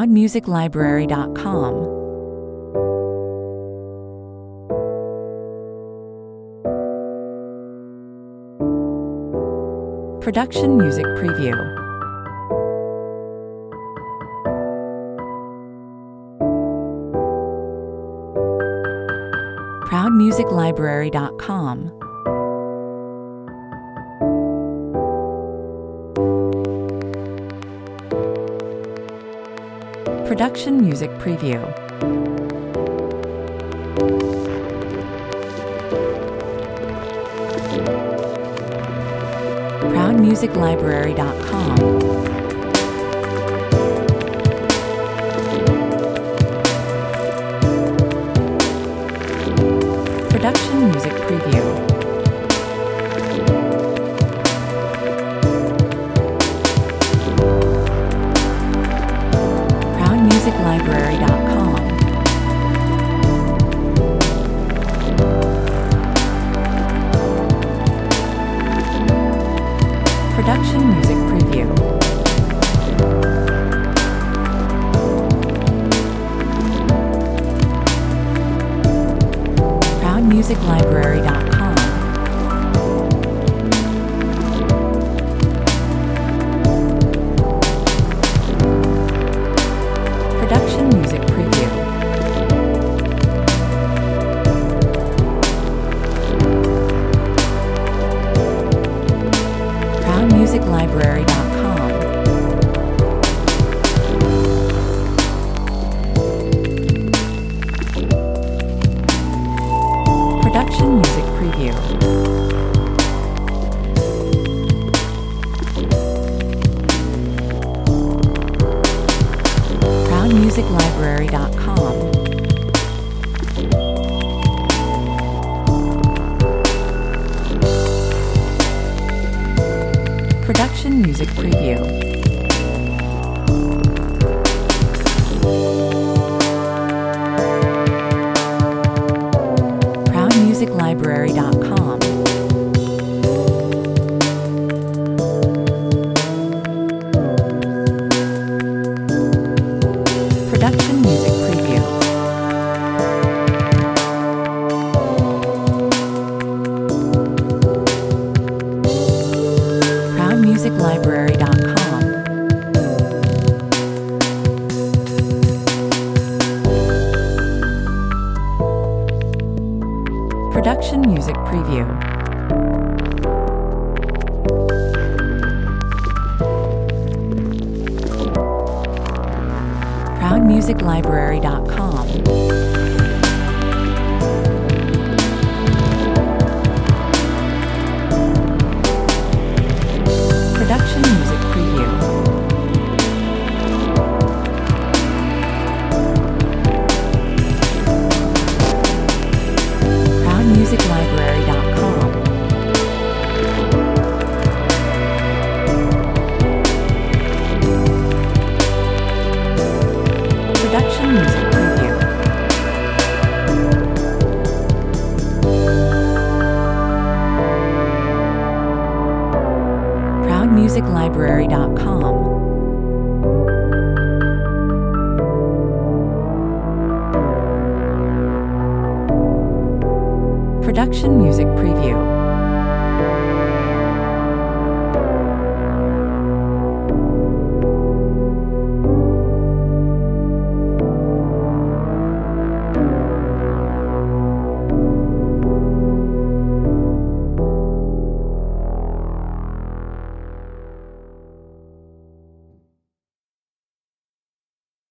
ProudMusicLibrary.com. Production Music Preview. ProudMusicLibrary.com. Production Music Preview. ProudMusicLibrary.com. Production Music Preview. ProudMusicLibrary.com. Production Music Preview. ProudMusicLibrary.com. Production Music Preview. ProudMusicLibrary.com. Production Music Preview. ProudMusicLibrary.com. Production Music Preview. ProudMusicLibrary.com. Production Music Preview. ProudMusicLibrary.com. Production Music Preview. ProudMusicLibrary.com. Production Music Preview. ProudMusicLibrary.com. Production Music Preview. ProudMusicLibrary.com. Production Music Preview.